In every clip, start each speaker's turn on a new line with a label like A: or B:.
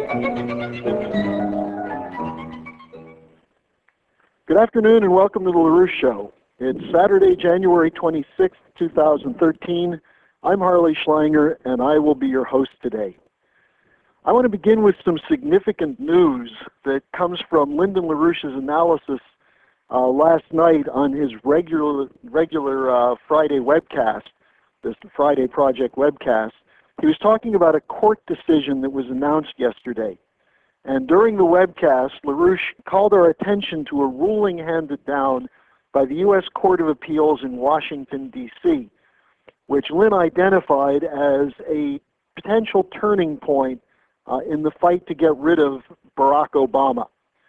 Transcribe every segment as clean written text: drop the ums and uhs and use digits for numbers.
A: Good afternoon and welcome to the LaRouche Show. It's Saturday, January 26th, 2013. I'm Harley Schlanger and I will be your host today. I want to begin with some significant news that comes from Lyndon LaRouche's analysis last night on his regular Friday webcast, this Friday Project webcast. He was talking about a court decision that was announced yesterday. And during the webcast, LaRouche called our attention to a ruling handed down by the U.S. Court of Appeals in Washington, D.C., which Lynn identified as a potential turning point in the fight to get rid of Barack Obama.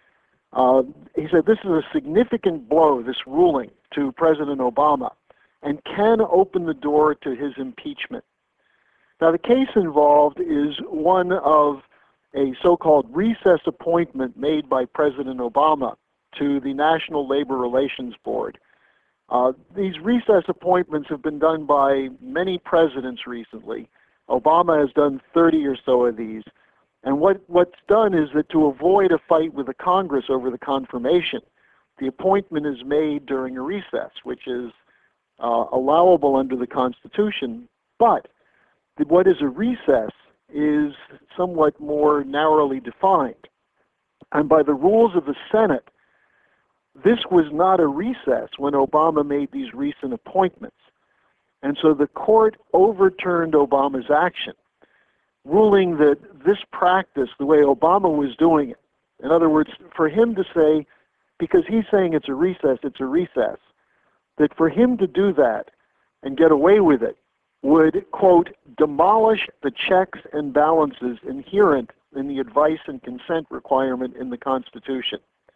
A: He said this is a significant blow, this ruling, to President Obama, and can open the door to his impeachment. Now, the case involved is one of a so-called recess appointment made by President Obama to the National Labor Relations Board. These recess appointments have been done by many presidents recently. Obama has done 30 or so of these. And what's done is that to avoid a fight with the Congress over the confirmation, the appointment is made during a recess, which is allowable under the Constitution. But what is a recess is somewhat more narrowly defined. And by the rules of the Senate, this was not a recess when Obama made these recent appointments. And so the court overturned Obama's action, ruling that this practice, the way Obama was doing it, in other words, for him to say, because he's saying it's a recess, that for him to do that and get away with it would, quote, demolish the checks and balances inherent in the advice and consent requirement in the Constitution.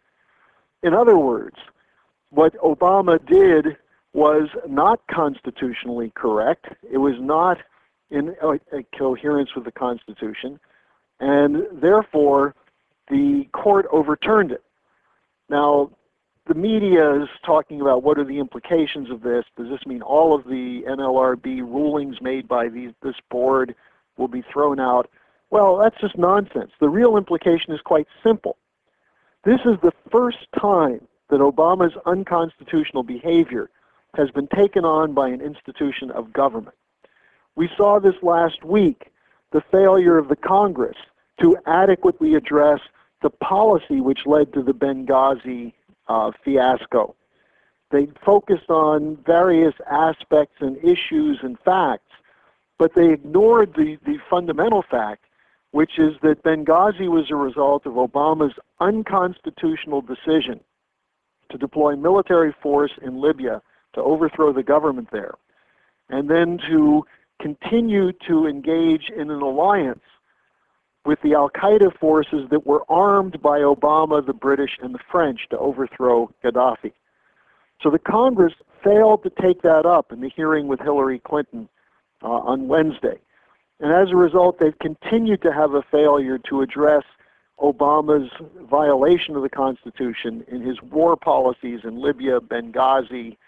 A: In other words, what Obama did was not constitutionally correct. It was not in a coherence with the Constitution, and therefore the court overturned it. Now, the media is talking about what are the implications of this. Does this mean all of the NLRB rulings made by this board will be thrown out? Well, that's just nonsense. The real implication is quite simple. This is the first time that Obama's unconstitutional behavior has been taken on by an institution of government. We saw this last week, the failure of the Congress to adequately address the policy which led to the Benghazi fiasco. They focused on various aspects and issues and facts, but they ignored the fundamental fact, which is that Benghazi was a result of Obama's unconstitutional decision to deploy military force in Libya to overthrow the government there, and then to continue to engage in an alliance with the al-Qaeda forces that were armed by Obama, the British, and the French to overthrow Gaddafi. So the Congress failed to take that up in the hearing with Hillary Clinton on Wednesday. And as a result, they've continued to have a failure to address Obama's violation of the Constitution in his war policies in Libya, Benghazi,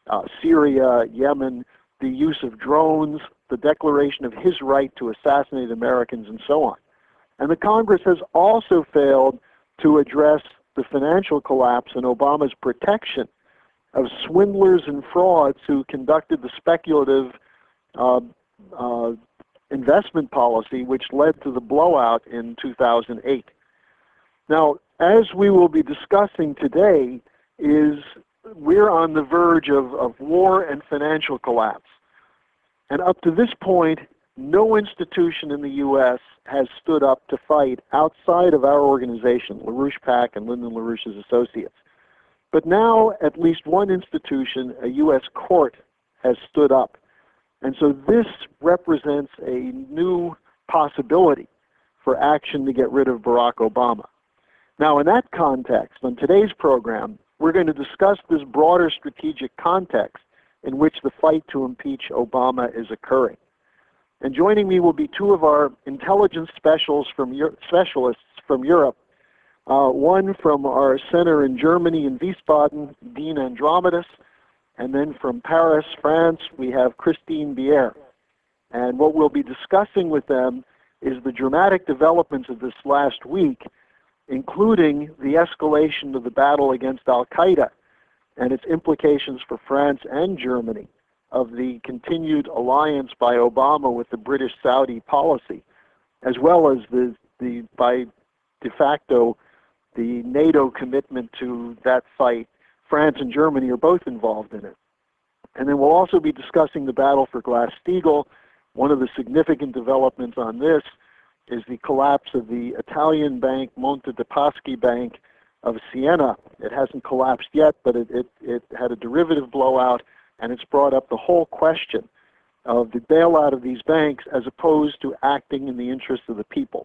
A: Syria, Yemen, the use of drones, the declaration of his right to assassinate Americans, and so on. And the Congress has also failed to address the financial collapse and Obama's protection of swindlers and frauds who conducted the speculative investment policy which led to the blowout in 2008. Now, as we will be discussing today, we're on the verge of war and financial collapse. And up to this point, no institution in the U.S. has stood up to fight outside of our organization, LaRouche PAC and Lyndon LaRouche's Associates. But now at least one institution, a U.S. court, has stood up. And so this represents a new possibility for action to get rid of Barack Obama. Now in that context, on today's program, we're going to discuss this broader strategic context in which the fight to impeach Obama is occurring. And joining me will be two of our intelligence specialists from Europe, one from our center in Germany in Wiesbaden, Dean Andromedis, and then from Paris, France, we have Christine Bier. And what we'll be discussing with them is the dramatic developments of this last week, including the escalation of the battle against Al-Qaeda and its implications for France and Germany of the continued alliance by Obama with the British-Saudi policy, as well as the by de facto the NATO commitment to that fight. France and Germany are both involved in it. And then we'll also be discussing the battle for Glass-Steagall. One of the significant developments on this is the collapse of the Italian bank, Monte dei Paschi Bank of Siena. It hasn't collapsed yet, but it had a derivative blowout, and it's brought up the whole question of the bailout of these banks as opposed to acting in the interest of the people.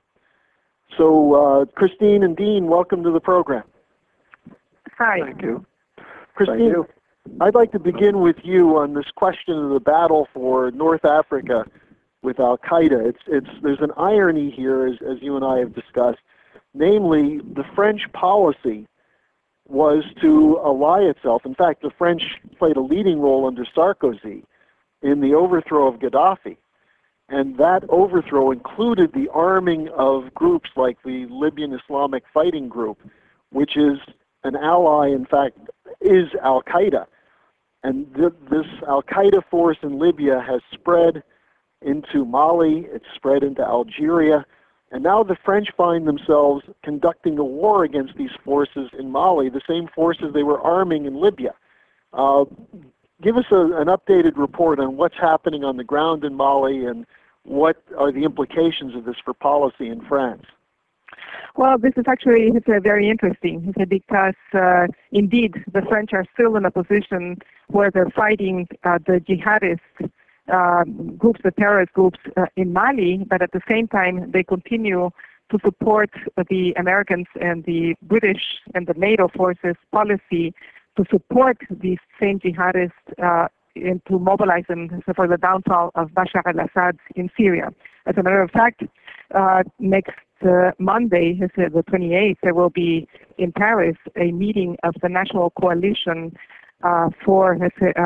A: So Christine and Dean, welcome to the program.
B: Hi.
A: Thank you. Christine, I'd like to begin with you on this question of the battle for North Africa with Al-Qaeda. There's an irony here, as you and I have discussed. Namely, the French policy was to ally itself. In fact, the French played a leading role under Sarkozy in the overthrow of Gaddafi. And that overthrow included the arming of groups like the Libyan Islamic Fighting Group, which is an ally, in fact, is Al-Qaeda. And this Al-Qaeda force in Libya has spread into Mali, it's spread into Algeria, and now the French find themselves conducting a war against these forces in Mali, the same forces they were arming in Libya. Give us an updated report on what's happening on the ground in Mali and what are the implications of this for policy in France.
B: Well, this is actually very interesting because indeed the French are still in a position where they're fighting the jihadist groups, the terrorist groups in Mali, but at the same time they continue to support the Americans and the British and the NATO forces policy to support these same jihadists and to mobilize them for the downfall of Bashar al-Assad in Syria. As a matter of fact, next Monday, the 28th, there will be in Paris a meeting of the National Coalition for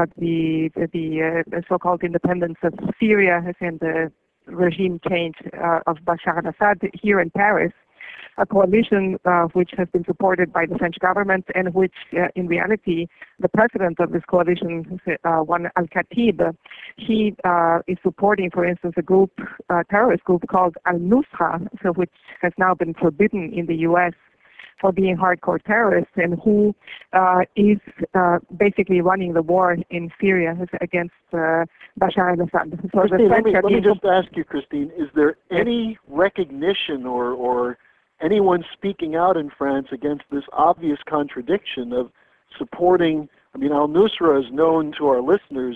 B: the so-called independence of Syria and the regime change of Bashar al-Assad here in Paris, a coalition which has been supported by the French government and which, in reality, the president of this coalition, Juan Al-Khatib, he is supporting, for instance, a terrorist group called Al-Nusra, which has now been forbidden in the U.S. for being hardcore terrorists, and who is basically running the war in Syria against Bashar al-Assad. So
A: Christine, let me just ask you, Christine, is there any recognition or anyone speaking out in France against this obvious contradiction of supporting, I mean, al-Nusra is known to our listeners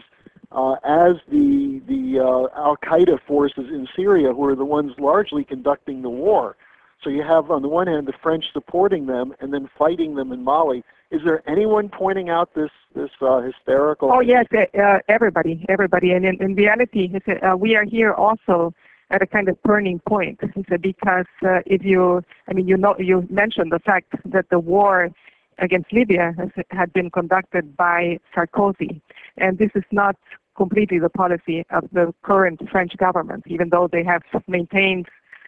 A: as the al-Qaeda forces in Syria, who are the ones largely conducting the war. So you have, on the one hand, the French supporting them and then fighting them in Mali. Is there anyone pointing out this hysterical?
B: Oh, yes, everybody. And in reality, we are here also at a kind of turning point, because if you mentioned the fact that the war against Libya had been conducted by Sarkozy, and this is not completely the policy of the current French government, even though they have maintained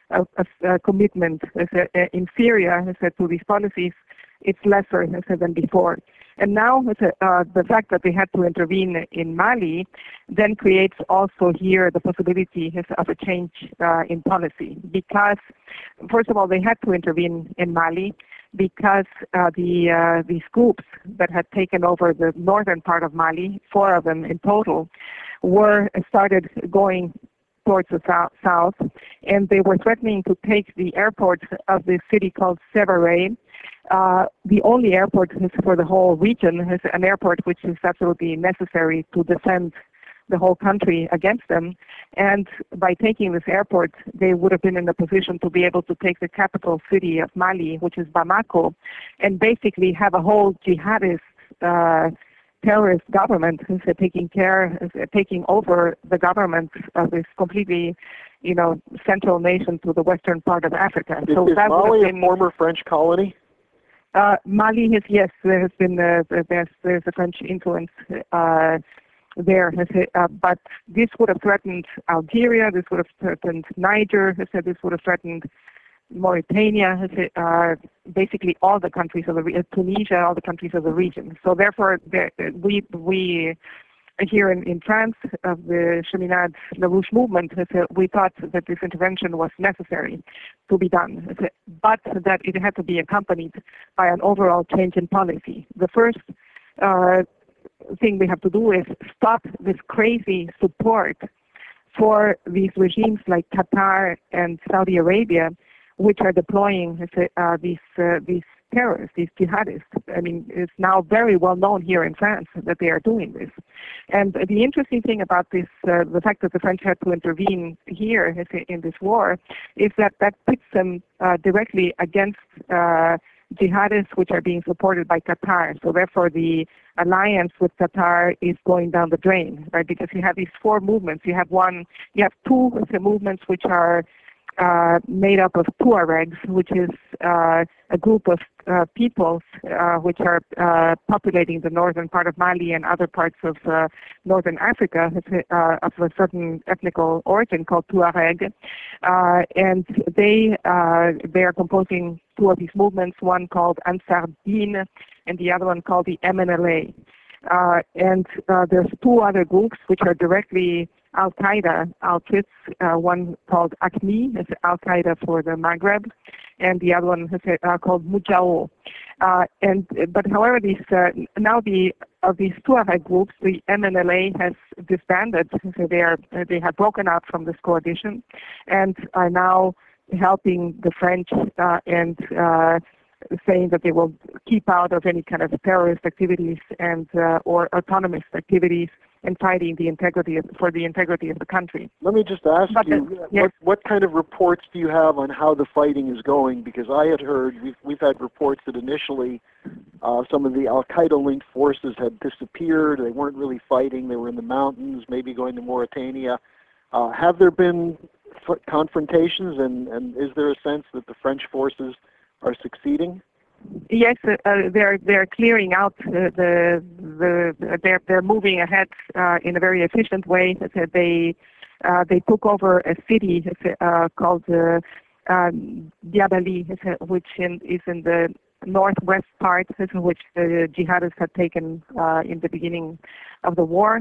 B: a commitment in Syria to these policies. It's lesser than before. And now the fact that they had to intervene in Mali then creates also here the possibility of a change in policy. Because, first of all, they had to intervene in Mali because these groups that had taken over the northern part of Mali, 4 of them in total, started going towards the south, and they were threatening to take the airport of the city called Sévaré. The only airport for the whole region is an airport which is absolutely necessary to defend the whole country against them. And by taking this airport, they would have been in a position to be able to take the capital city of Mali, which is Bamako, and basically have a whole jihadist terrorist government taking over the government of this completely, central nation to the western part of Africa.
A: Is Mali a former French colony?
B: Mali is, yes, there has been there's a French influence there. But this would have threatened Algeria, this would have threatened Niger, this would have threatened Mauritania, basically all the countries of the Tunisia, all the countries of the region. So therefore, we here in France, of the Cheminade LaRouche movement, we thought that this intervention was necessary to be done, but that it had to be accompanied by an overall change in policy. The first thing we have to do is stop this crazy support for these regimes like Qatar and Saudi Arabia, which are deploying these terrorists, these jihadists. I mean, it's now very well known here in France that they are doing this. And the interesting thing about this, the fact that the French had to intervene here in this war, is that pits them directly against jihadists which are being supported by Qatar. So therefore the alliance with Qatar is going down the drain, right? Because you have these four movements. You have two movements which are made up of Tuaregs, which is a group of peoples which are populating the northern part of Mali and other parts of northern Africa of a certain ethnical origin called Tuareg, and they are composing two of these movements, one called Ansar Din and the other one called the MNLA. And there's two other groups which are directly Al-Qaeda outfits, one called ACMI, it's Al-Qaeda for the Maghreb, and the other one is called Mujao. But however, these of these two other groups, the MNLA has disbanded. So they have broken out from this coalition and are now helping the French and saying that they will keep out of any kind of terrorist activities and or autonomous activities and fighting for the integrity of the country.
A: Let me just ask you, what kind of reports do you have on how the fighting is going? Because I had heard, we've had reports that initially some of the Al-Qaeda-linked forces had disappeared. They weren't really fighting. They were in the mountains, maybe going to Mauritania. Have there been confrontations, and is there a sense that the French forces are succeeding?
B: Yes, they're clearing out they're moving ahead in a very efficient way. They took over a city called Diabali, which is in the northwest part, which the jihadists had taken in the beginning of the war.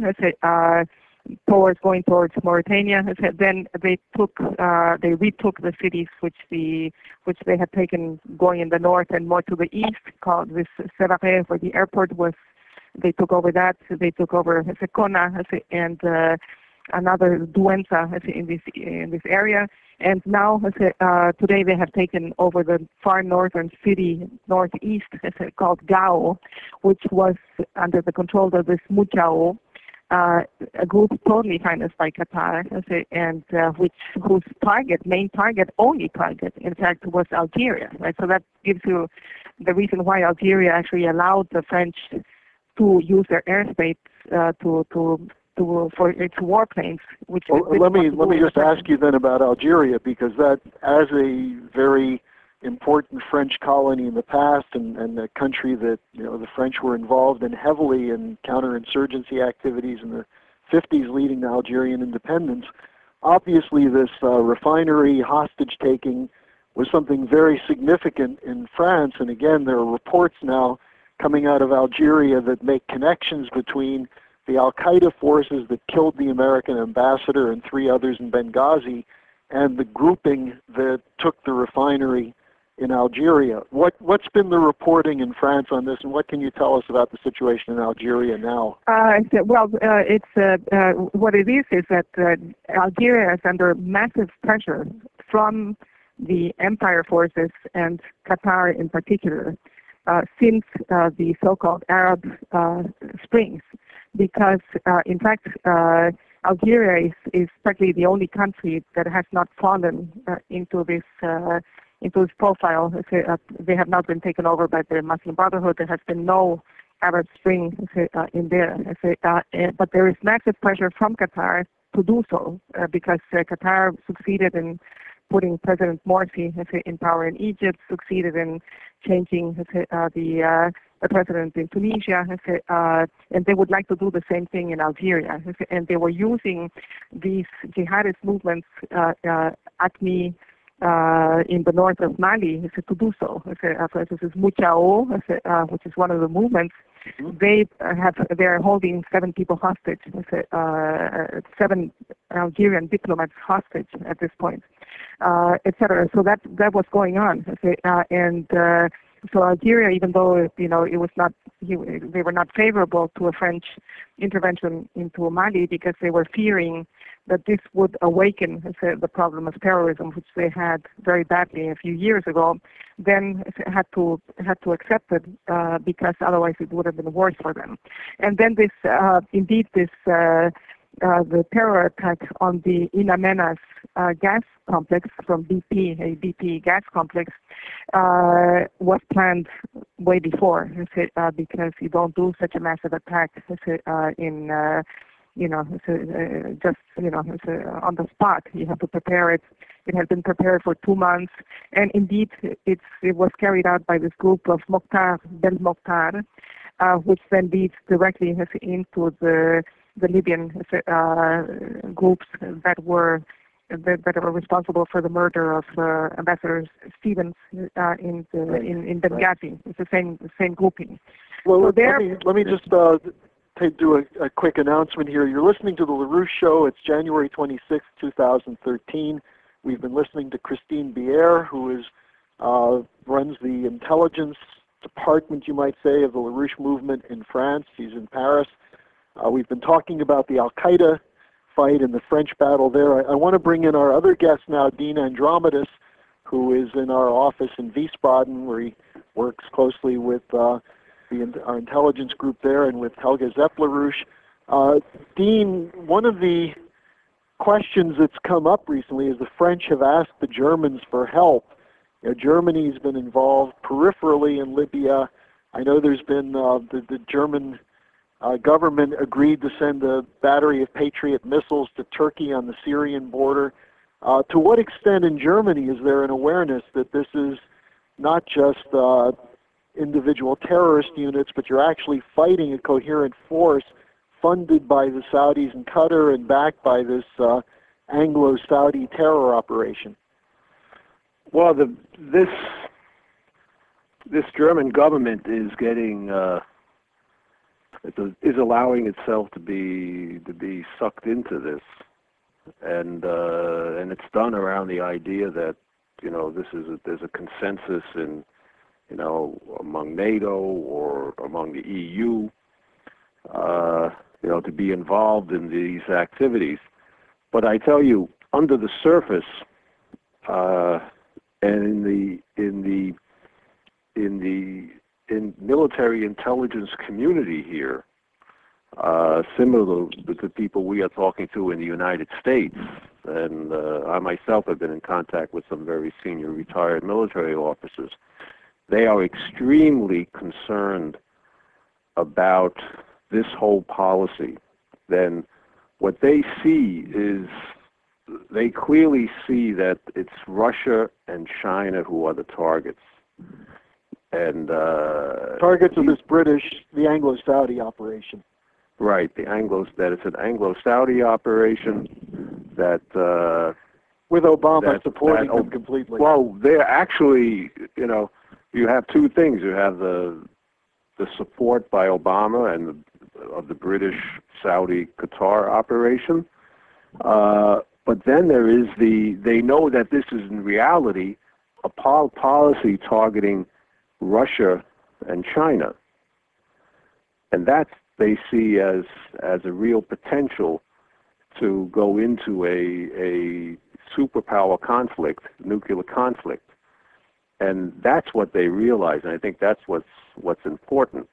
B: Going towards Mauritania. Then they retook the cities which they had taken going in the north and more to the east, called this Sévaré, where the airport was. They took over that. They took over Kona and another Douentza in this area. And now today they have taken over the far northern city northeast called Gao, which was under the control of this Mujao. A group totally financed by Qatar, and whose main target, only target, in fact, was Algeria. Right? So that gives you the reason why Algeria actually allowed the French to use their airspace for its warplanes.
A: Let me just ask you then about Algeria, because that, as a very important French colony in the past, and a country that the French were involved in heavily in counterinsurgency activities in the 50s leading to Algerian independence. Obviously this refinery hostage taking was something very significant in France, and again there are reports now coming out of Algeria that make connections between the Al-Qaeda forces that killed the American ambassador and 3 others in Benghazi and the grouping that took the refinery in Algeria. What's been the reporting in France on this, and what can you tell us about the situation in Algeria now?
B: What it is that Algeria is under massive pressure from the empire forces and Qatar in particular since the so-called Arab Springs, because in fact Algeria is practically the only country that has not fallen into this profile. They have not been taken over by the Muslim Brotherhood. There has been no Arab Spring in there. But there is massive pressure from Qatar to do so because Qatar succeeded in putting President Morsi in power in Egypt, succeeded in changing the a president in Tunisia, and they would like to do the same thing in Algeria. And they were using these jihadist movements, AQMI, in the north of Mali to do so. For instance, Mouchao, which is one of the movements, they are holding 7 people hostage, 7 Algerian diplomats hostage at this point, etc. So that was going on, and so Algeria, even though it was not, they were not favorable to a French intervention into Mali because they were fearing that this would awaken the problem of terrorism, which they had very badly a few years ago, then had to accept it because otherwise it would have been worse for them. And then the terror attack on the In Amenas gas complex from BP, a BP gas complex, was planned way before, because you don't do such a massive attack in on the spot. You have to prepare it. It has been prepared for 2 months, and indeed, it was carried out by this group of Mokhtar Belmokhtar, which then leads directly into the Libyan groups that were responsible for the murder of Ambassador Stevens in Benghazi. It's the same grouping.
A: Well, so let me just do a quick announcement here. You're listening to the LaRouche Show. It's January 26, 2013. We've been listening to Christine Bière, who runs the intelligence department, you might say, of the LaRouche movement in France. She's in Paris. We've been talking about the Al-Qaeda fight and the French battle there. I want to bring in our other guest now, Dean Andromedis, who is in our office in Wiesbaden, where he works closely with our intelligence group there and with Helga Zepp-LaRouche. Dean, one of the questions that's come up recently is the French have asked the Germans for help. Germany's been involved peripherally in Libya. I know there's been the German government agreed to send a battery of Patriot missiles to Turkey on the Syrian border. To what extent in Germany is there an awareness that this is not just individual terrorist units, but you're actually fighting a coherent force funded by the Saudis and Qatar and backed by this Anglo-Saudi terror operation?
C: Well, this German government is getting is allowing itself to be sucked into this, and it's done around the idea that there's a consensus in among NATO or among the EU to be involved in these activities. But I tell you, under the surface, and in military intelligence community here, similar to the people we are talking to in the United States, and I myself have been in contact with some very senior retired military officers. They are extremely concerned about this whole policy. Then what they see is, they clearly see that it's Russia and China who are the targets. And
A: targets of this the Anglo-Saudi operation.
C: Right, that it's an Anglo-Saudi operation that
A: with Obama supporting them completely.
C: Well, they're actually, you have two things. You have the support by Obama and of the British, Saudi, Qatar operation. But then there is they know that this is in reality a policy targeting Russia and China. And that they see as a real potential to go into a superpower conflict, nuclear conflict. And that's what they realize, and I think that's what's important.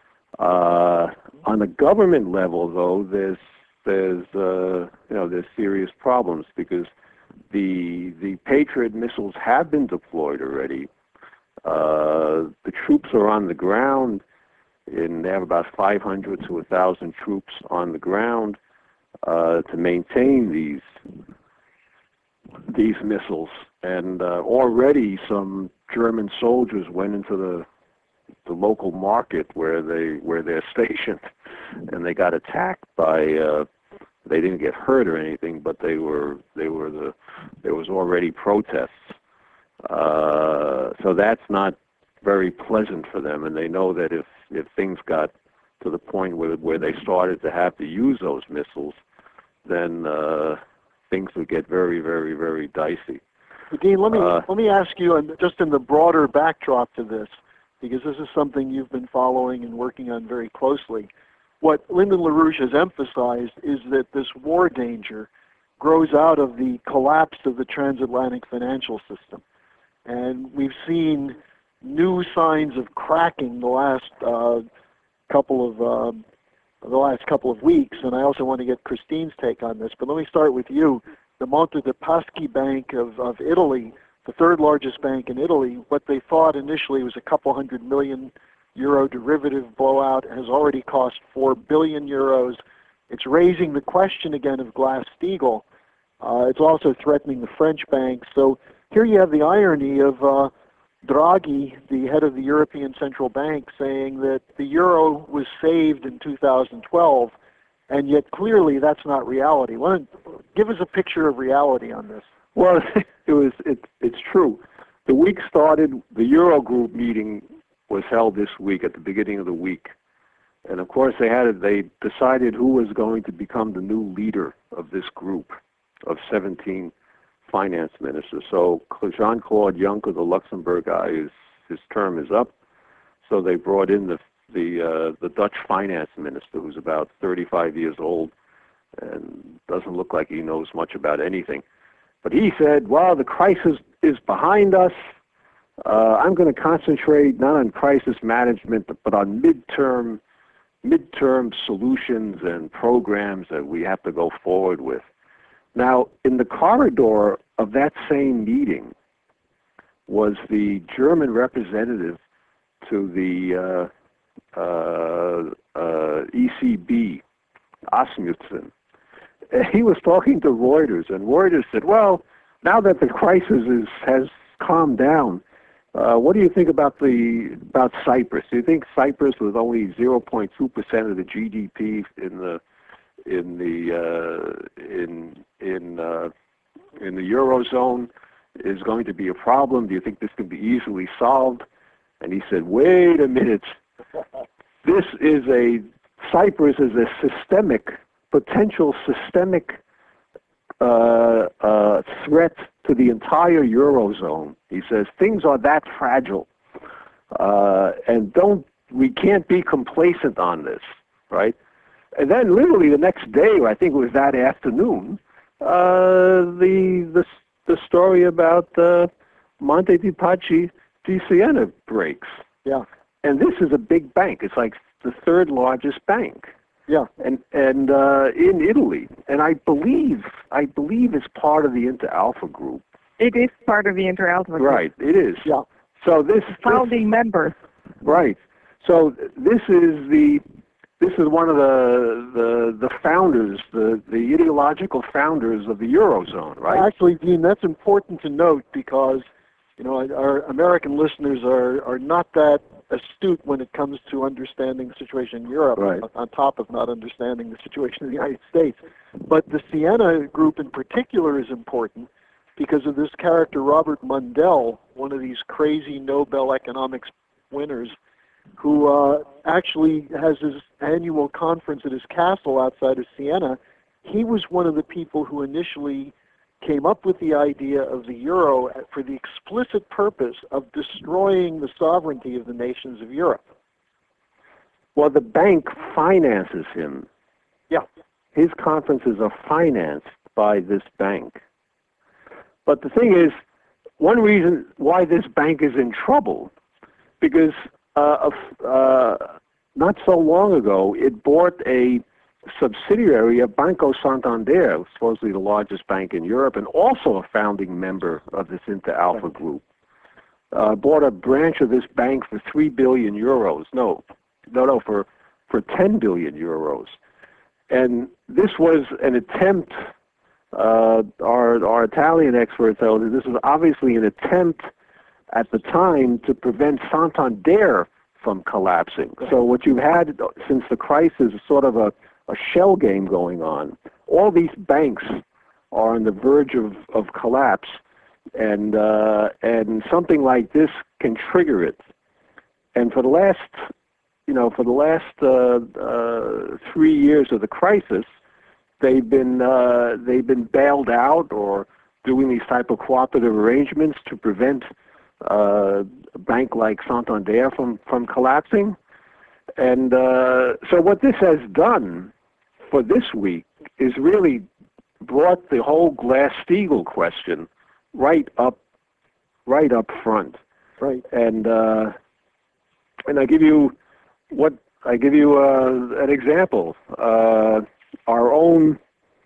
C: On the government level, though, there's serious problems because the Patriot missiles have been deployed already. The troops are on the ground, and they have about 500 to 1,000 troops on the ground to maintain these missiles. And already some German soldiers went into local market where they're stationed, and they got attacked by. They didn't get hurt or anything, but there was already protests. So that's not very pleasant for them, and they know that if things got to the point where they started to have to use those missiles, then things would get very, very, very dicey.
A: Dean, let me ask you, and just in the broader backdrop to this, because this is something you've been following and working on very closely. What Lyndon LaRouche has emphasized is that this war danger grows out of the collapse of the transatlantic financial system, and we've seen new signs of cracking the last couple of weeks. And I also want to get Christine's take on this. But let me start with you. The Monte dei Paschi Bank of Italy, the third largest bank in Italy, what they thought initially was a couple €100 million derivative blowout has already cost €4 billion. It's raising the question again of Glass-Steagall. It's also threatening the French banks. So here you have the irony of Draghi, the head of the European Central Bank, saying that the euro was saved in 2012, and yet clearly that's not reality. Give us a picture of reality on this.
C: Well, it's true. The week started, the Eurogroup meeting was held this week at the beginning of the week. And of course they decided who was going to become the new leader of this group of 17 finance ministers. So Jean-Claude Juncker, the Luxembourg guy, his term is up. So they brought in the Dutch finance minister, who's about 35 years old and doesn't look like he knows much about anything. But he said, well, the crisis is behind us. I'm going to concentrate not on crisis management, but on midterm solutions and programs that we have to go forward with. Now, in the corridor of that same meeting was the German representative to the ECB, Asmussen. He was talking to Reuters, and Reuters said, well, now that the crisis has calmed down, what do you think about Cyprus? Do you think Cyprus, with only 0.2% of the GDP in the Eurozone, is going to be a problem? Do you think this can be easily solved? And he said, wait a minute. Cyprus is a potential systemic threat to the entire Eurozone. He says things are that fragile, and we can't be complacent on this, right? And then literally the next day, I think it was that afternoon, the story about Monte dei Paschi di Siena breaks.
A: Yeah.
C: And this is a big bank. It's like the third largest bank.
A: Yeah.
C: And in Italy. And I believe it's part of the Inter Alpha Group.
B: It is part of the Inter Alpha Group.
C: Right, it is.
A: Yeah.
C: So this
B: founding members.
C: Right. So this is one of the founders, the ideological founders of the Eurozone, right?
A: Actually, Dean, that's important to note because, our American listeners are not that astute when it comes to understanding the situation in Europe,
C: right,
A: on top of not understanding the situation in the United States. But the Siena Group in particular is important because of this character, Robert Mundell, one of these crazy Nobel economics winners, who actually has his annual conference at his castle outside of Siena. He was one of the people who initially came up with the idea of the euro for the explicit purpose of destroying the sovereignty of the nations of Europe.
C: Well, the bank finances him.
A: Yeah.
C: His conferences are financed by this bank. But the thing is, one reason why this bank is in trouble, because not so long ago, it bought a subsidiary of Banco Santander, supposedly the largest bank in Europe, and also a founding member of this Inter Alpha Group. Bought a branch of this bank for 3 billion euros. No, for 10 billion euros. And this was an attempt, our Italian experts tell us this was obviously an attempt at the time to prevent Santander from collapsing. So what you've had since the crisis is sort of a shell game going on. All these banks are on the verge of collapse, and something like this can trigger it. And for the last 3 years of the crisis, they've been bailed out or doing these type of cooperative arrangements to prevent a bank like Santander from collapsing. And so what this has done for this week is really brought the whole Glass-Steagall question right up front.
A: Right.
C: And I give you an example. Our own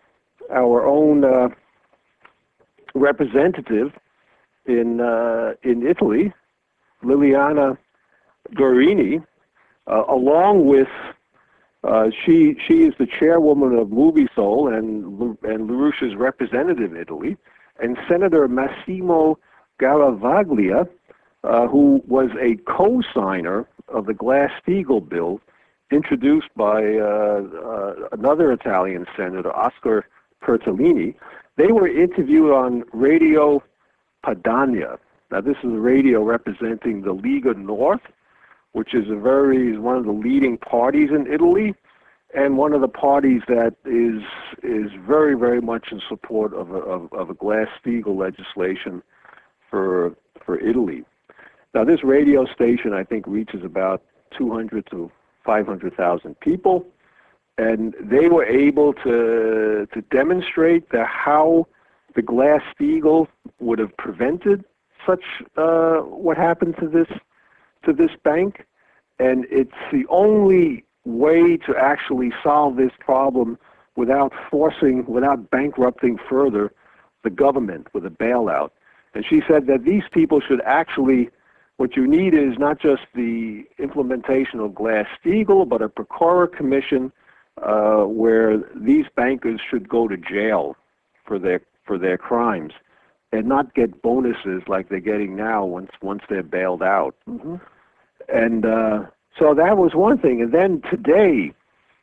C: representative in Italy, Liliana Guerini, along with she is the chairwoman of Movisol and LaRouche's representative in Italy, and Senator Massimo Garavaglia, who was a co-signer of the Glass-Steagall bill introduced by another Italian senator, Oscar Pertolini. They were interviewed on Radio Padania. Now, this is a radio representing the Lega North, which is one of the leading parties in Italy, and one of the parties that is very, very much in support of a Glass-Steagall legislation for Italy. Now, this radio station, I think, reaches about 200 to 500,000 people, and they were able to demonstrate how the Glass-Steagall would have prevented such what happened to this bank, and it's the only way to actually solve this problem without bankrupting further the government with a bailout. And she said that these people should actually, what you need is not just the implementation of Glass-Steagall, but a Procura commission where these bankers should go to jail for their crimes and not get bonuses like they're getting now once they're bailed out.
A: Mm-hmm.
C: And so that was one thing. And then today,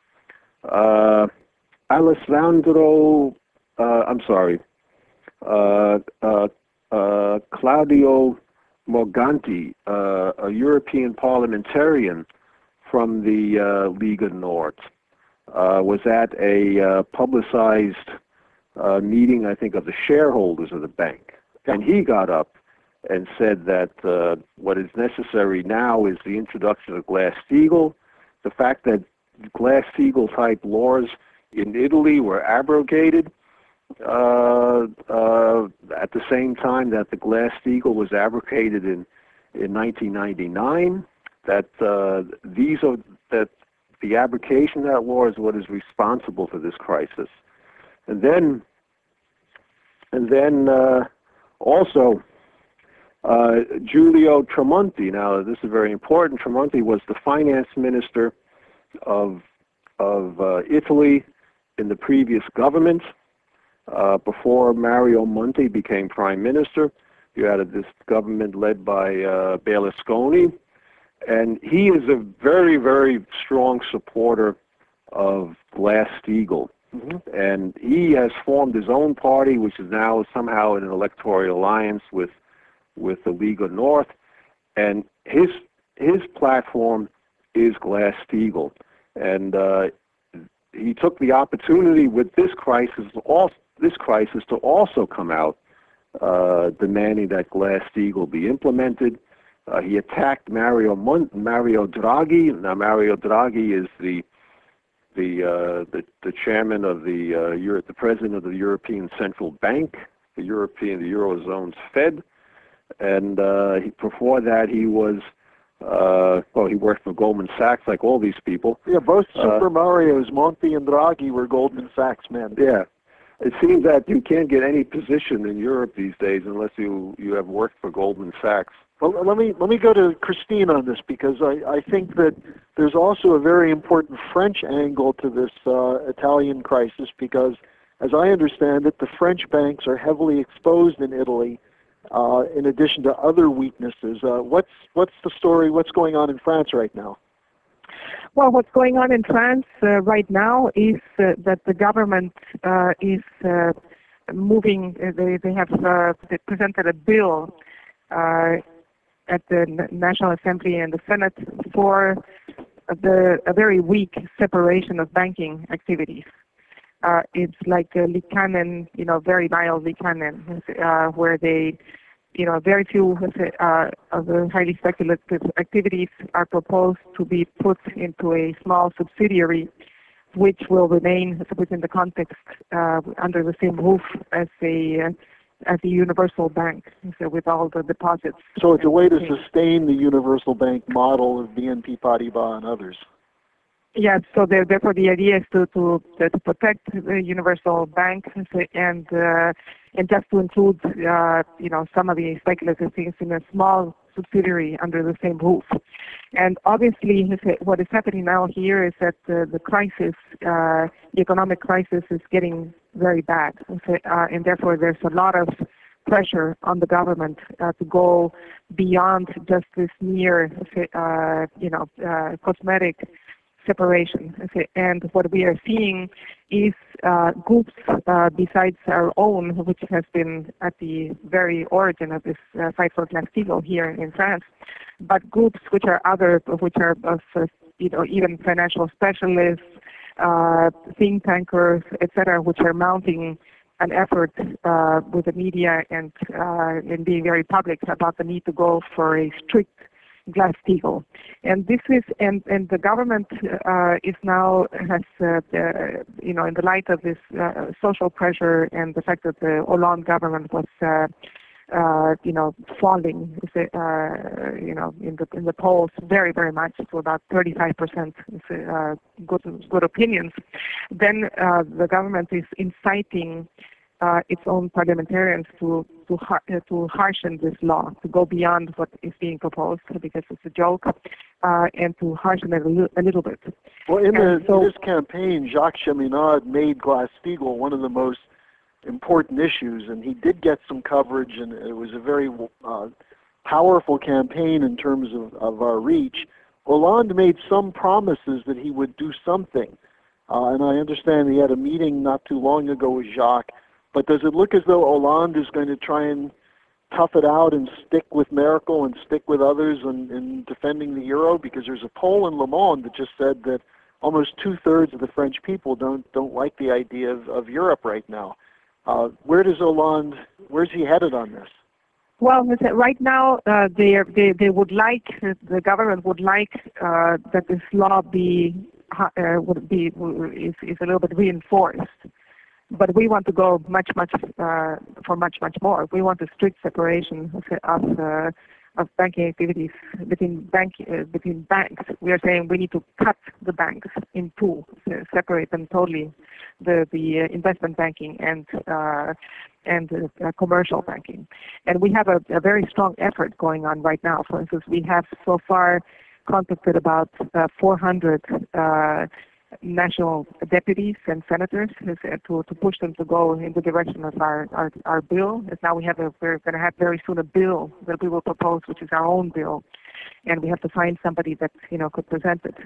C: Claudio Morganti, a European parliamentarian from the Lega Nord, was at a publicized meeting, I think, of the shareholders of the bank. And he got up and said that what is necessary now is the introduction of Glass-Steagall, the fact that Glass-Steagall type laws in Italy were abrogated at the same time that the Glass-Steagall was abrogated in 1999, that that the abrogation of that law is what is responsible for this crisis. And then also Giulio Tremonti. Now, this is very important. Tremonti was the finance minister of Italy in the previous government before Mario Monti became prime minister. You had this government led by Berlusconi, and he is a very, very strong supporter of Glass-Steagall. Mm-hmm. And he has formed his own party, which is now somehow in an electoral alliance with the Lega North, and his platform is Glass-Steagall. And he took the opportunity with this crisis to also come out demanding that Glass-Steagall be implemented. He attacked Mario Draghi. Now, Mario Draghi is the chairman of the president of the European Central Bank, the Eurozone's Fed, and before that he was he worked for Goldman Sachs, like all these people.
A: Yeah, both Super Marios, Monti and Draghi, were Goldman Sachs men.
C: Yeah, it seems that you can't get any position in Europe these days unless you have worked for Goldman Sachs.
A: Well, let me go to Christine on this, because I think that there's also a very important French angle to this Italian crisis, because as I understand it, the French banks are heavily exposed in Italy in addition to other weaknesses. What's the story? What's going on in France right now?
B: Well, what's going on in France right now is that the government is moving. They have they presented a bill at the National Assembly and the Senate for a very weak separation of banking activities. It's like Liikanen, very mild Liikanen, where they, very few of the highly speculative activities are proposed to be put into a small subsidiary, which will remain within the context under the same roof as a universal bank, so with all the deposits.
A: So it's a way to sustain the universal bank model of BNP Paribas and others.
B: Yes, so therefore the idea is to protect the universal bank and just to include some of the speculative things in a small subsidiary under the same roof. And obviously, what is happening now here is that the crisis, the economic crisis, is getting very bad, and therefore there's a lot of pressure on the government to go beyond just this mere, cosmetic separation. And what we are seeing is groups besides our own, which has been at the very origin of this fight for Glass-Steagall here in France, but groups which are even financial specialists, think tankers, etc., which are mounting an effort with the media and being very public about the need to go for a strict Glass-Steagall. And this is, and the government is now has, in the light of this social pressure and the fact that the Hollande government was, falling, in the polls very, very much to about 35% good opinions. Then the government is inciting its own parliamentarians to harshen this law, to go beyond what is being proposed because it's a joke, and to harshen it a little bit.
A: Well, in this campaign, Jacques Cheminade made Glass-Steagall one of the most important issues, and he did get some coverage, and it was a very powerful campaign in terms of our reach. Hollande made some promises that he would do something, and I understand he had a meeting not too long ago with Jacques. But does it look as though Hollande is going to try and tough it out and stick with Merkel and stick with others in defending the euro? Because there's a poll in Le Monde that just said that almost 2/3 of the French people don't like the idea of Europe right now. Where's he headed on this?
B: Well, right now they would like, the government would like that this law is a little bit reinforced. But we want to go much more. We want a strict separation of banking activities between banks. We are saying we need to cut the banks in two, separate them totally, the investment banking and commercial banking. And we have a very strong effort going on right now. For instance, we have so far contacted about 400 national deputies and senators to push them to go in the direction of our bill. As now we're going to have very soon a bill that we will propose, which is our own bill, and we have to find somebody that could present it.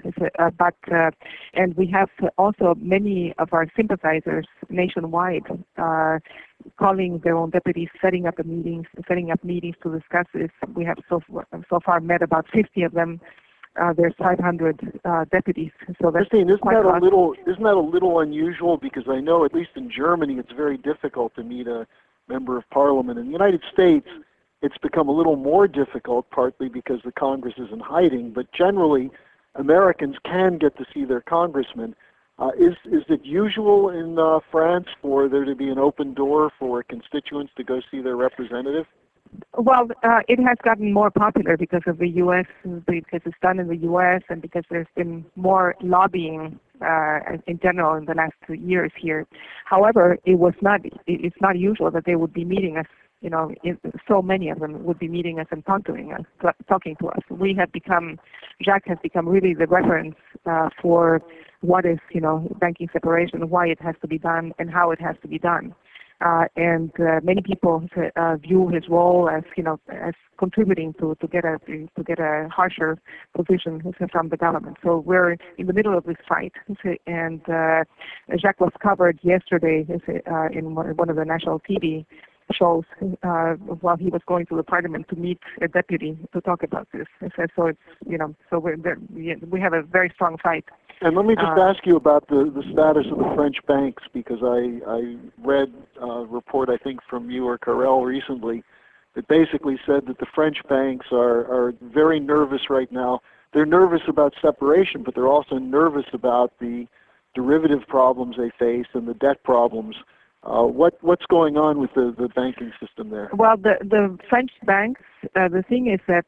B: And we have also many of our sympathizers nationwide calling their own deputies, setting up meetings to discuss this. We have so far met about 50 of them. There's 500 deputies. So that's
A: Christine, isn't that a little unusual? Because I know, at least in Germany, it's very difficult to meet a member of parliament. In the United States, it's become a little more difficult, partly because the Congress is in hiding. But generally, Americans can get to see their congressman. Is it usual in France for there to be an open door for constituents to go see their representative?
B: Well, it has gotten more popular because of the U.S., because it's done in the U.S., and because there's been more lobbying in general in the last 2 years here. However, it's not usual that they would be meeting us. So many of them would be meeting us and talking to us. Jacques has become really the reference for what is, banking separation, why it has to be done, and how it has to be done. and many people view his role as as contributing to get a harsher position from the government. So we're in the middle of this fight, and Jacques was covered yesterday in one of the national TV shows while he was going to the parliament to meet a deputy to talk about this. So it's so we have a very strong fight.
A: And let me just ask you about the status of the French banks, because I read a report, I think, from you or Carrel recently that basically said that the French banks are very nervous right now. They're nervous about separation, but they're also nervous about the derivative problems they face and the debt problems. What's going on with the banking system there?
B: Well, the French banks, the thing is that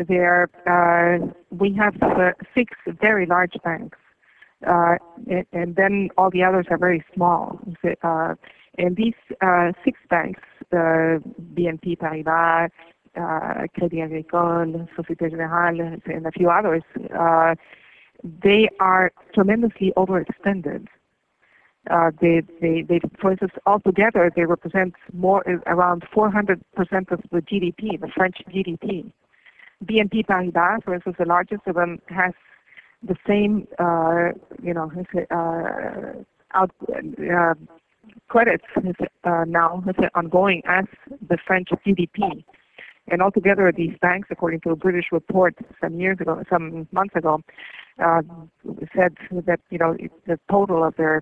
B: we have 6 very large banks. And then all the others are very small. And these 6 banks, BNP Paribas, Crédit Agricole, Société Générale, and a few others, they are tremendously overextended. They, for instance, altogether, they represent around 400% of the GDP, the French GDP. BNP Paribas, for instance, the largest of them, has the same, credits now ongoing as the French GDP. And altogether, these banks, according to a British report some months ago, said that the total of their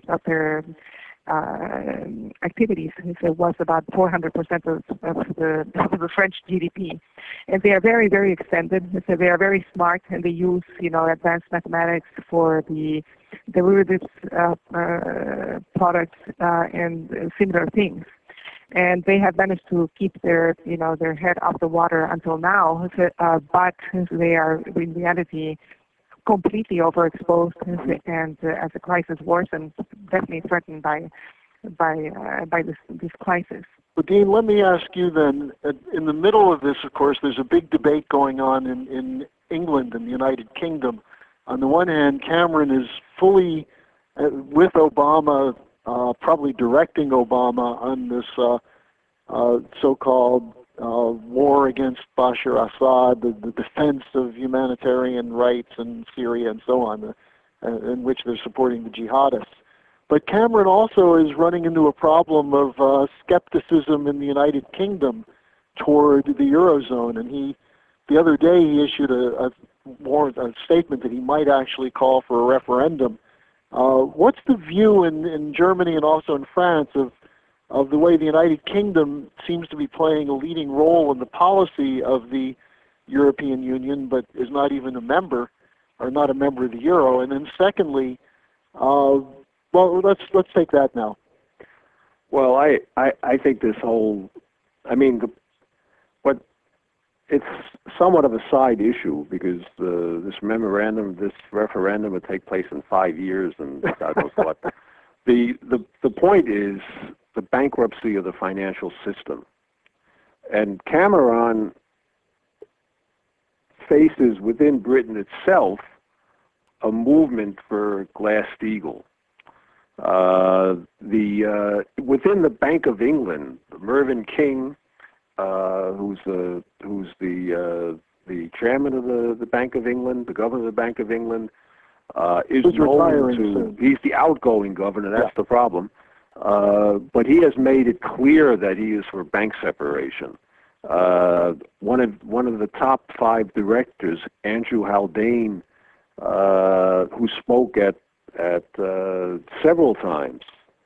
B: activities was about 400% of the French GDP, and they are very, very extended. They are very smart, and they use advanced mathematics for the derivatives products and similar things. And they have managed to keep their head off the water until now, but they are in reality completely overexposed, and as the crisis worsens, definitely threatened by this crisis.
A: But Dean, let me ask you then, in the middle of this, of course, there's a big debate going on in England and the United Kingdom. On the one hand, Cameron is fully with Obama, probably directing Obama on this so-called war against Bashar Assad, the defense of humanitarian rights in Syria and so on, in which they're supporting the jihadists. But Cameron also is running into a problem of skepticism in the United Kingdom toward the Eurozone, and the other day he issued a statement that he might actually call for a referendum. What's the view in Germany and also in France of the way the United Kingdom seems to be playing a leading role in the policy of the European Union, but is not even a member, or not a member of the Euro? And then secondly, well, let's take that now.
C: Well, I think this whole, it's somewhat of a side issue, because this referendum would take place in 5 years, and God knows what. The point is the bankruptcy of the financial system. And Cameron faces within Britain itself a movement for Glass-Steagall. Within the Bank of England, Mervyn King, who's the chairman of the Bank of England, the governor of the Bank of England, is known to. He's the outgoing governor. That's the problem. But he has made it clear that he is for bank separation. One of the top 5 directors, Andrew Haldane, who spoke at several times,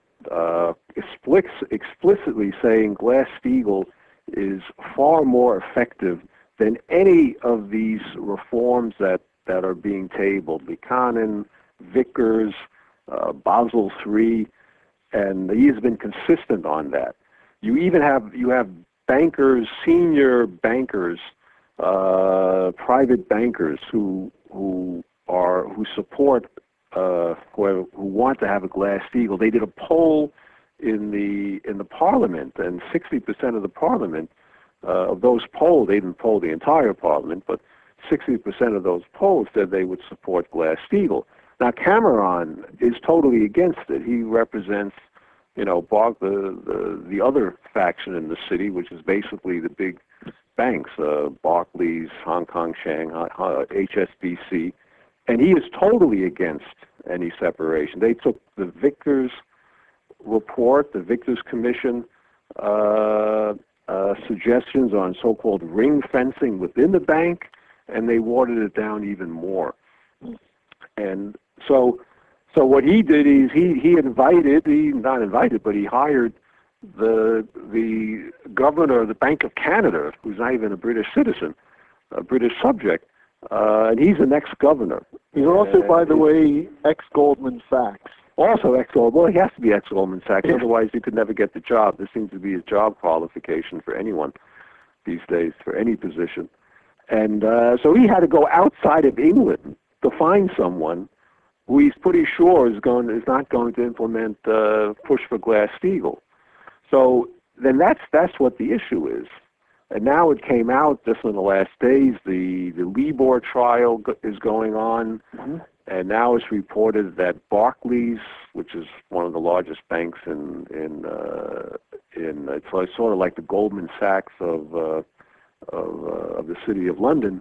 C: explicitly saying Glass-Steagall is far more effective than any of these reforms that are being tabled, Buchanan, Vickers, Basel III, and he has been consistent on that. You have bankers, senior bankers, private bankers who support who want to have a Glass-Steagall. They did a poll in the Parliament, and 60% of the Parliament of those polled, they didn't poll the entire Parliament, but 60% of those polls said they would support Glass-Steagall. Now, Cameron is totally against it. He represents the other faction in the city, which is basically the big banks, Barclays, Hong Kong, Shanghai, HSBC, and he is totally against any separation. They took the Vickers report, the Vickers Commission suggestions on so-called ring fencing within the bank, and they watered it down even more. And so what he did is he hired the governor of the Bank of Canada, who's not even a British citizen, a British subject, and he's an ex-governor.
A: He's also, by the way, ex-Goldman Sachs.
C: Also ex-Goldman. Well, he has to be ex-Goldman Sachs, otherwise he could never get the job. This seems to be a job qualification for anyone these days, for any position. And so he had to go outside of England to find someone who he's pretty sure is not going to implement push for Glass-Steagall. So then that's what the issue is. And now it came out just in the last days, the Libor trial is going on, and now it's reported that Barclays, which is one of the largest banks in it's sort of like the Goldman Sachs of the city of London,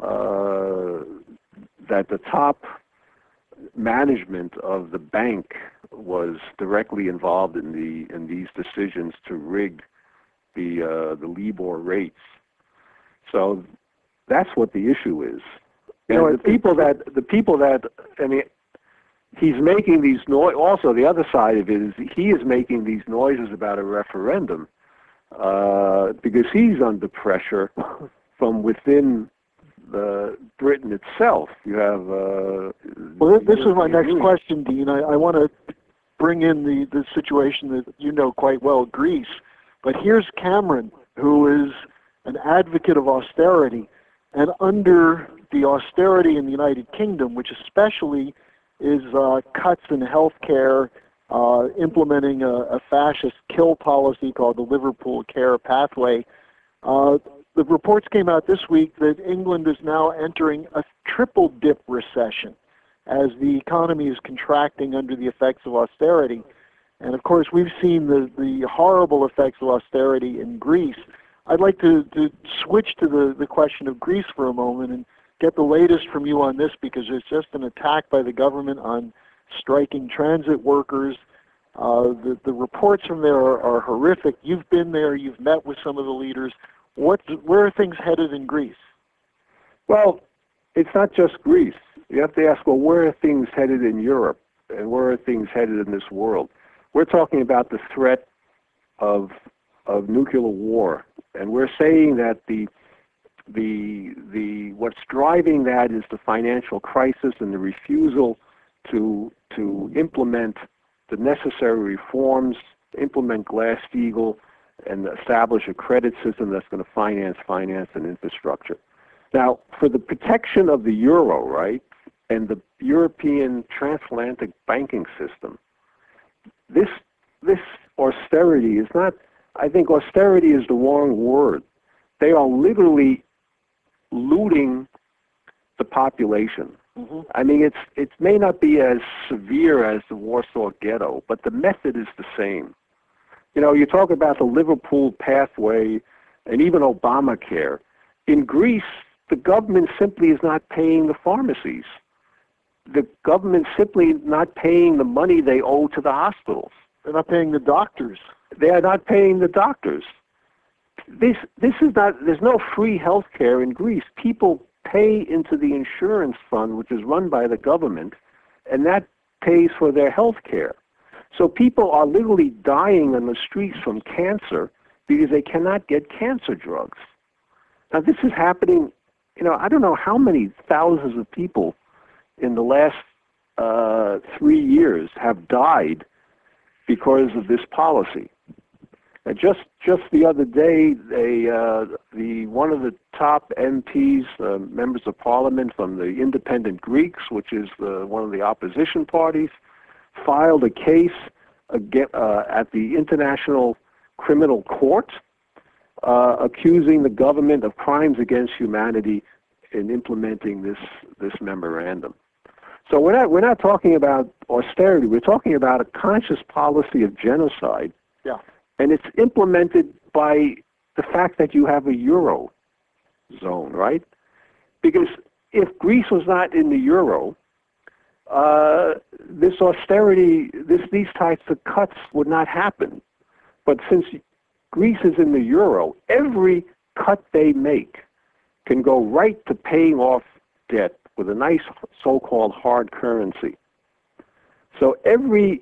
C: that the top management of the bank was directly involved in these decisions to rig the Libor rates. So that's what the issue is. And the people that I mean, he's making these noise. Also, the other side of it is he is making these noises about a referendum because he's under pressure from within Britain itself. You have.
A: Well, this is my next question, Dean. I want to bring in the situation that you know quite well, Greece. But here's Cameron, who is an advocate of austerity, and under the austerity in the United Kingdom, which especially is cuts in health care, implementing a fascist kill policy called the Liverpool Care Pathway. The reports came out this week that England is now entering a triple dip recession as the economy is contracting under the effects of austerity. And of course, we've seen the horrible effects of austerity in Greece. I'd like to switch to the question of Greece for a moment and get the latest from you on this, because it's just an attack by the government on striking transit workers. The reports from there are horrific. You've been there. You've met with some of the leaders. Where are things headed in Greece?
C: Well, it's not just Greece. You have to ask, well, where are things headed in Europe, and where are things headed in this world? We're talking about the threat of nuclear war, and we're saying that what's driving that is the financial crisis and the refusal to implement the necessary reforms, implement Glass-Steagall, and establish a credit system that's going to finance and infrastructure. Now, for the protection of the euro, right, and the European transatlantic banking system, this austerity is not, I think austerity is the wrong word. They are literally looting the population. I mean, it may not be as severe as the Warsaw Ghetto, but the method is the same. You know, you talk about the Liverpool pathway and even Obamacare. In Greece, the government simply is not paying the pharmacies. The government's simply not paying the money they owe to the hospitals.
A: They're not paying the doctors.
C: They are not paying the doctors. This is not. There's no free health care in Greece. People pay into the insurance fund, which is run by the government, and that pays for their health care. So people are literally dying on the streets from cancer because they cannot get cancer drugs. Now, this is happening. You know, I don't know how many thousands of people in the last 3 years have died because of this policy. And just the other day, one of the top MPs, members of parliament from the Independent Greeks, which is one of the opposition parties, filed a case at the International Criminal Court accusing the government of crimes against humanity in implementing this memorandum. So we're not talking about austerity. We're talking about a conscious policy of genocide.
A: Yeah.
C: And it's implemented by the fact that you have a euro zone, right? Because if Greece was not in the euro, this austerity, these types of cuts would not happen. But since Greece is in the euro, every cut they make can go right to paying off debt with a nice so-called hard currency. So every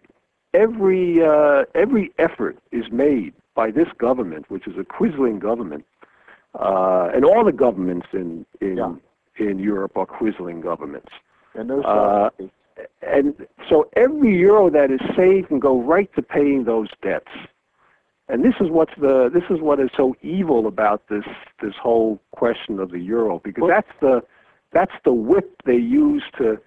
C: effort is made by this government, which is a quisling government, and all the governments in Europe are quisling governments.
A: And those
C: and so every euro that is saved can go right to paying those debts. And this is what is so evil about this whole question of the euro, because that's the whip they use to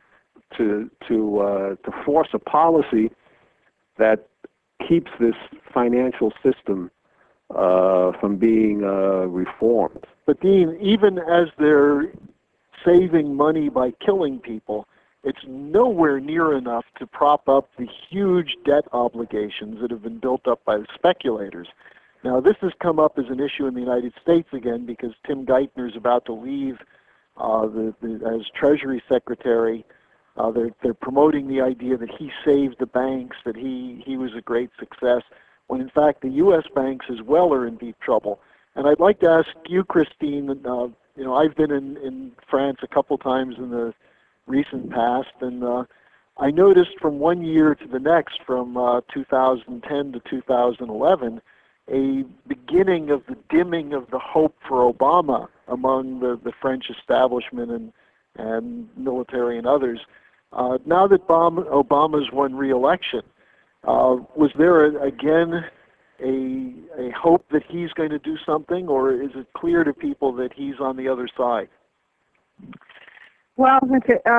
C: force a policy that keeps this financial system from being reformed.
A: But Dean, even as they're saving money by killing people, it's nowhere near enough to prop up the huge debt obligations that have been built up by the speculators. Now, this has come up as an issue in the United States again because Tim Geithner is about to leave as Treasury Secretary. They're promoting the idea that he saved the banks, that he was a great success, when in fact the U.S. banks as well are in deep trouble. And I'd like to ask you, Christine, I've been in France a couple times in the recent past, and I noticed from one year to the next, from 2010 to 2011, a beginning of the dimming of the hope for Obama among the French establishment and military and others. Now that Obama's won re-election, was there again a hope that he's going to do something, or is it clear to people that he's on the other side?
B: Well,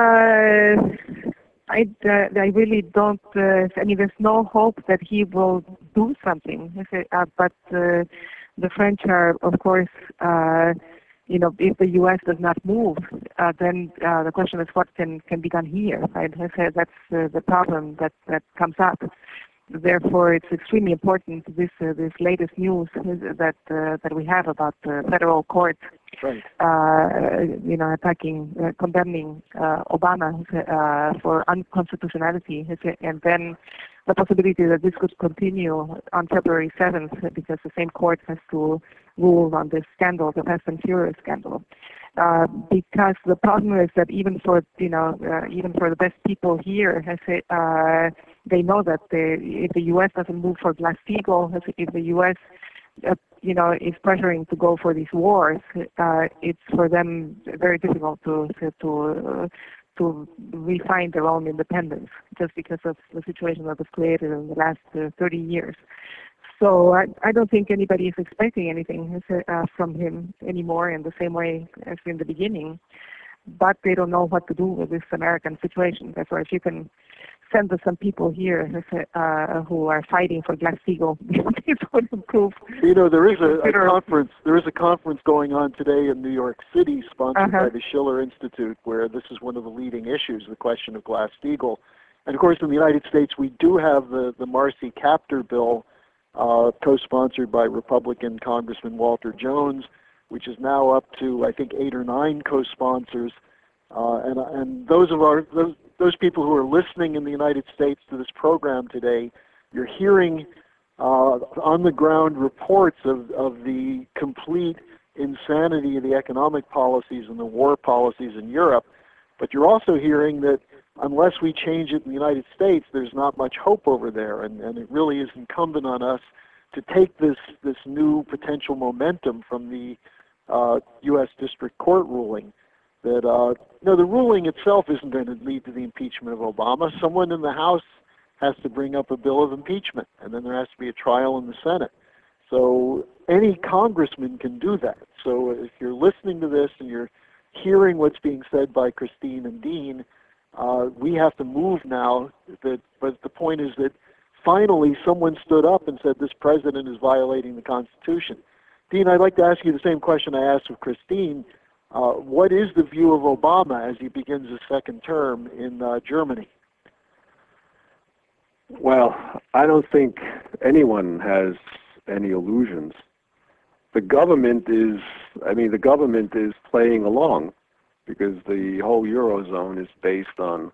B: I really don't. I mean, there's no hope that he will do something. But the French are, of course, if the U.S. does not move, then the question is what can be done here. Right? That's the problem that comes up. Therefore, it's extremely important this latest news that we have about the federal court,
A: right.
B: condemning Obama for unconstitutionality, and then the possibility that this could continue on February 7th because the same court has to rule on this scandal, the Fast and Furious scandal. Because the problem is that even for the best people here, they know that if the U.S. doesn't move for Glass-Steagall, if the U.S. is pressuring to go for these wars, it's for them very difficult to refine their own independence just because of the situation that was created in the last 30 years. So I don't think anybody is expecting anything from him anymore in the same way as in the beginning, but they don't know what to do with this American situation. Therefore, if you can send us some people here who are fighting for Glass-Steagall, this would improve.
A: There is a conference. There is a conference going on today in New York City, sponsored by the Schiller Institute, where this is one of the leading issues: the question of Glass-Steagall. And of course, in the United States, we do have the Marcy Kaptur bill, co-sponsored by Republican Congressman Walter Jones, which is now up to, I think, 8 or 9 co-sponsors. And those people who are listening in the United States to this program today, you're hearing on-the-ground reports of the complete insanity of the economic policies and the war policies in Europe, but you're also hearing that unless we change it in the United States, there's not much hope over there, and it really is incumbent on us to take this new potential momentum from the U.S. District Court ruling. That the ruling itself isn't going to lead to the impeachment of Obama. Someone in the House has to bring up a bill of impeachment, and then there has to be a trial in the Senate. So any congressman can do that. So if you're listening to this and you're hearing what's being said by Christine and Dean, we have to move now. But the point is that finally someone stood up and said this president is violating the Constitution. Dean, I'd like to ask you the same question I asked of Christine. What is the view of Obama as he begins his second term in Germany?
C: Well, I don't think anyone has any illusions. The government is playing along because the whole Eurozone is based on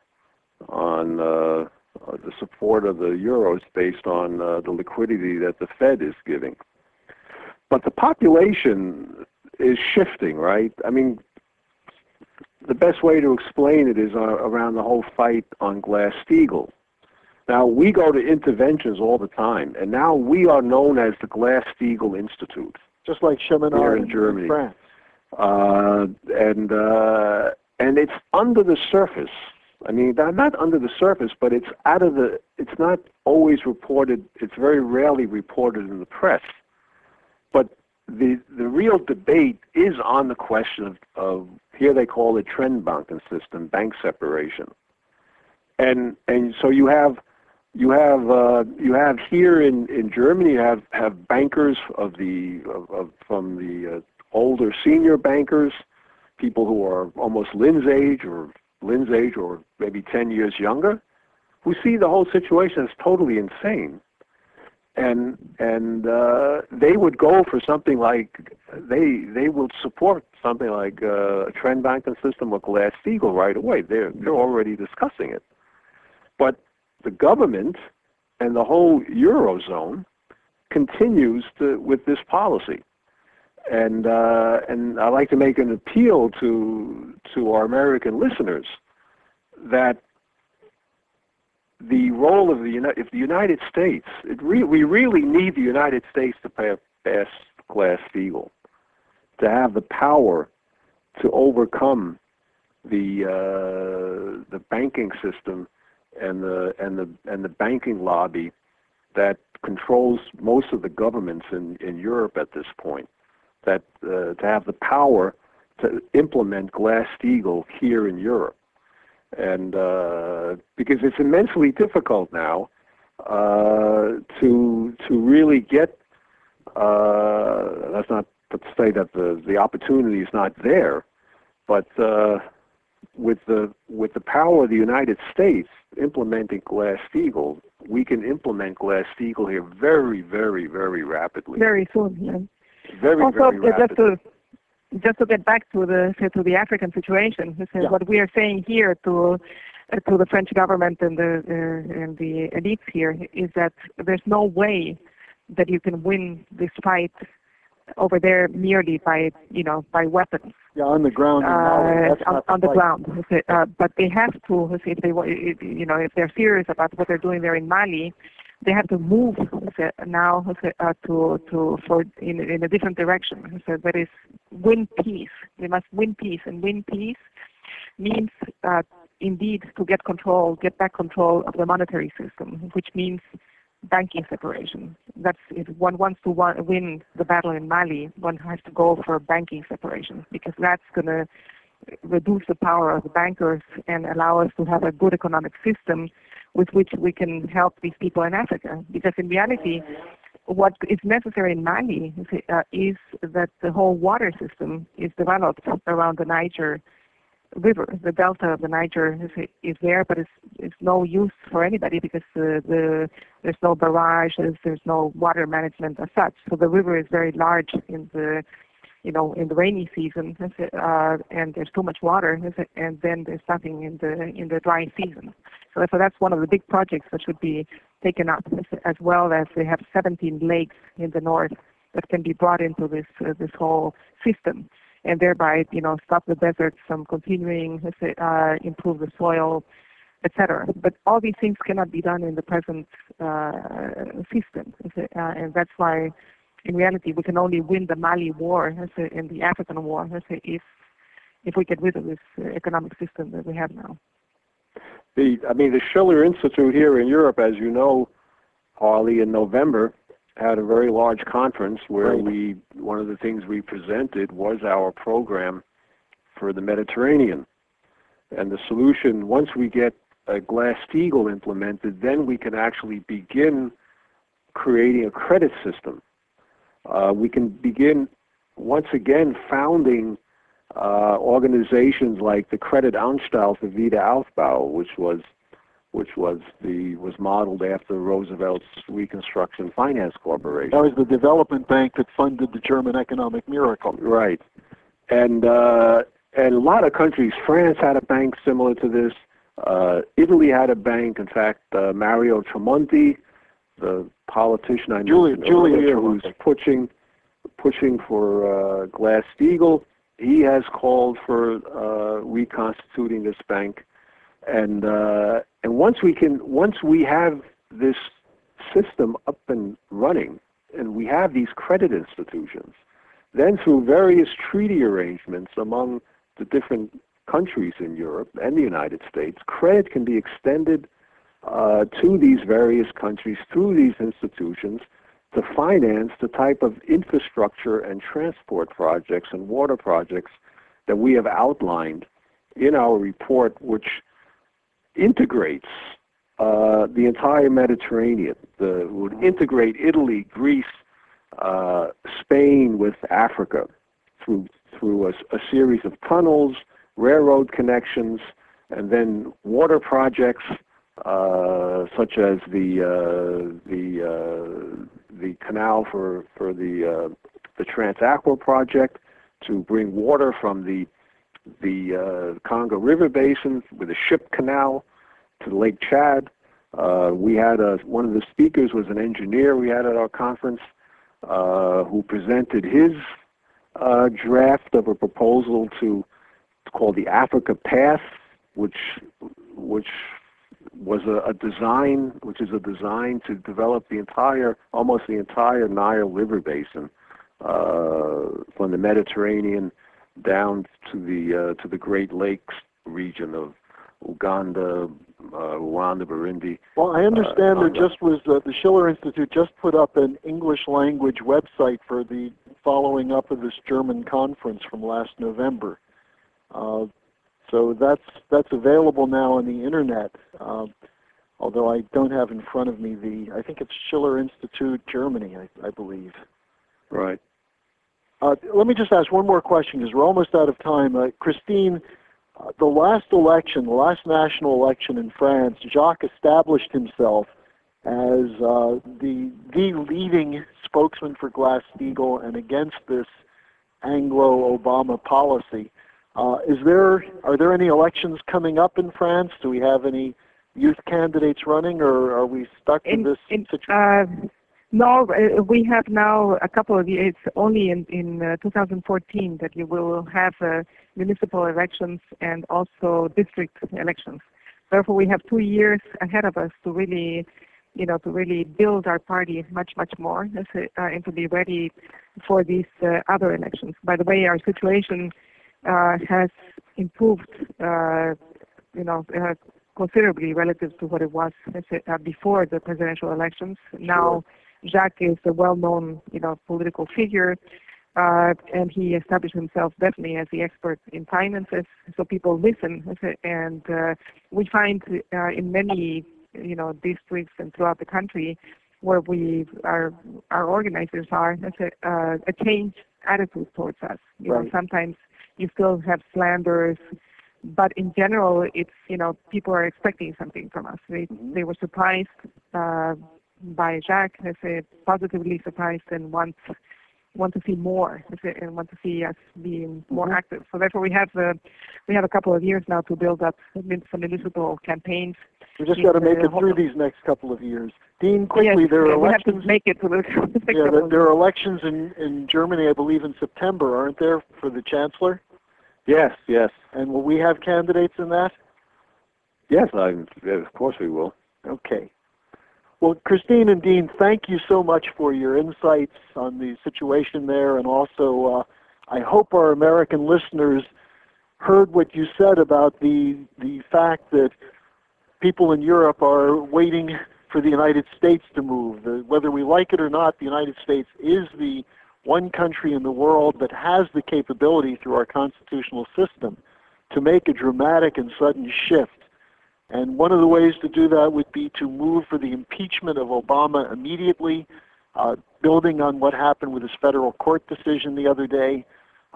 C: the support of the euro is based on the liquidity that the Fed is giving. But the population is shifting, right? I mean, the best way to explain it is around the whole fight on Glass-Steagall. Now, we go to interventions all the time, and now we are known as the Glass-Steagall Institute.
A: Just like Cheminade
C: in Germany.
A: In France.
C: And it's under the surface. I mean, not under the surface, but it's it's not always reported, it's very rarely reported in the press. But the real debate is on the question of here they call it Trennbanken system, bank separation. And so you have here in Germany, you have bankers from the older senior bankers, people who are almost Lynn's age or maybe 10 years younger, who see the whole situation as totally insane. And they would go for something like, they will support something like a Trennbanken system or Glass-Steagall right away. They're already discussing it. But the government and the whole Eurozone continues with this policy. And I'd like to make an appeal to our American listeners that the role of if the United States, we really need the United States to pass Glass-Steagall, to have the power to overcome the banking system and the banking lobby that controls most of the governments in Europe at this point. That to have the power to implement Glass-Steagall here in Europe, and because it's immensely difficult now to really get. That's not to say that the opportunity is not there, but with the power of the United States implementing Glass-Steagall, we can implement Glass-Steagall here very, very, very rapidly.
B: Very soon, yeah.
C: Very,
B: also,
C: very rapidly.
B: Just to get back to the African situation,
A: Yeah.
B: What we are saying here to the French government and the elites here is that there's no way that you can win this fight over there merely by weapons.
A: Yeah, on the ground in Mali. That's not
B: on the
A: fight.
B: ground. But they have to, if they're serious about what they're doing there in Mali, they have to move now in a different direction. So that is win peace. They must win peace, and win peace means indeed to get back control of the monetary system, which means banking separation. That's if one wants to win the battle in Mali, one has to go for banking separation, because that's going to reduce the power of the bankers and allow us to have a good economic system with which we can help these people in Africa. Because in reality, what is necessary in Mali is that the whole water system is developed around the Niger River. The delta of the Niger is there, but it's no use for anybody because there's no barrages, there's no water management as such. So the river is very large in the rainy season, and there's too much water, and then there's nothing in the dry season. So that's one of the big projects that should be taken up, as well as they have 17 lakes in the north that can be brought into this whole system, and thereby stop the deserts from continuing, improve the soil, etc. But all these things cannot be done in the present system, and that's why, in reality, we can only win the Mali war and the African war if we get rid of this economic system that we have now.
C: The Schiller Institute here in Europe, as you know, Harley, in November, had a very large conference where one of the things we presented was our program for the Mediterranean. And the solution, once we get a Glass-Steagall implemented, then we can actually begin creating a credit system. We can begin, once again, founding organizations like the Kreditanstalt für Wiederaufbau, which was modeled after Roosevelt's Reconstruction Finance Corporation.
A: That was the development bank that funded the German economic miracle.
C: Right. And a lot of countries, France had a bank similar to this. Italy had a bank. In fact, Mario Tremonti, the politician I mentioned earlier, who's pushing for Glass-Steagall, he has called for reconstituting this bank. And once we have this system up and running, and we have these credit institutions, then through various treaty arrangements among the different countries in Europe and the United States, credit can be extended to these various countries through these institutions to finance the type of infrastructure and transport projects and water projects that we have outlined in our report, which integrates the entire Mediterranean. Would integrate Italy, Greece, Spain with Africa through a series of tunnels, railroad connections, and then water projects such as the canal for the Trans-Aqua project to bring water from the Congo River Basin with a ship canal to Lake Chad. We had one of the speakers was an engineer we had at our conference who presented his draft of a proposal called the Africa Path, which was a design to develop almost the entire Nile River Basin from the Mediterranean down to the Great Lakes region of Uganda, Rwanda, Burundi.
A: Well, I understand the Schiller Institute just put up an English language website for the following up of this German conference from last November. So that's available now on the internet. Although I don't have in front of me I think it's Schiller Institute Germany, I believe.
C: Right.
A: Let me just ask one more question because we're almost out of time. Christine, the last national election in France, Jacques established himself as the leading spokesman for Glass-Steagall and against this Anglo-Obama policy. Are there any elections coming up in France? Do we have any youth candidates running, or are we stuck in this situation?
B: No, we have now a couple of years. It's only in 2014 that you will have municipal elections and also district elections. Therefore, we have 2 years ahead of us to really build our party much more and to be ready for these other elections. By the way, our situation has improved, considerably relative to what it was before the presidential elections. Now, Jacques is a well-known, political figure, and he established himself definitely as the expert in finances. So people listen, and we find in many, districts and throughout the country where our organizers are a changed attitude towards us.
A: Right.
B: Sometimes you still have slanders, but in general, it's people are expecting something from us. They were surprised by Jacques, positively surprised, and want to see more, and want to see us being more active. So therefore, we have a couple of years now to build up some municipal campaigns.
A: We just got to make it through these next couple of years. Dean, quickly,
B: yes,
A: there are
B: we
A: elections.
B: have to make it to
A: there are elections in Germany, I believe, in September, aren't there, for the chancellor?
C: Yes.
A: And will we have candidates in that?
C: Yes, of course we will.
A: Okay. Well, Christine and Dean, thank you so much for your insights on the situation there, and also I hope our American listeners heard what you said about the fact that people in Europe are waiting for the United States to move. Whether we like it or not, the United States is the one country in the world that has the capability through our constitutional system to make a dramatic and sudden shift. And one of the ways to do that would be to move for the impeachment of Obama immediately, building on what happened with his federal court decision the other day.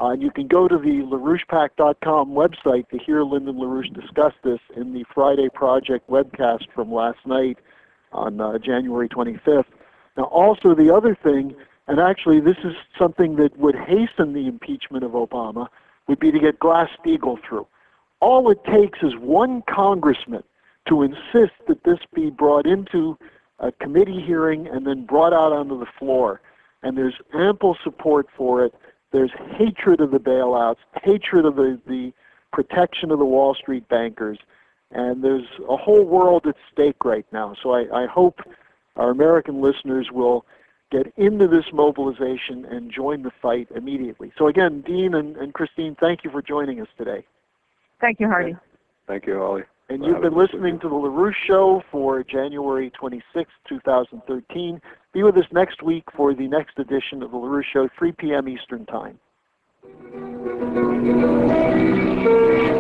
A: And you can go to the LaRouchePAC.com website to hear Lyndon LaRouche discuss this in the Friday Project webcast from last night on January 25th. Now also the other thing, and actually this is something that would hasten the impeachment of Obama, would be to get Glass-Steagall through. All it takes is one congressman to insist that this be brought into a committee hearing and then brought out onto the floor. And there's ample support for it. There's hatred of the bailouts, hatred of the protection of the Wall Street bankers, and there's a whole world at stake right now. So I hope our American listeners will get into this mobilization and join the fight immediately. So again, Dean and Christine, thank you for joining us today.
B: Thank you, Harley.
C: Thank you, Holly.
A: And you've been listening to The LaRouche Show for January 26, 2013. Be with us next week for the next edition of The LaRouche Show, 3 p.m. Eastern Time.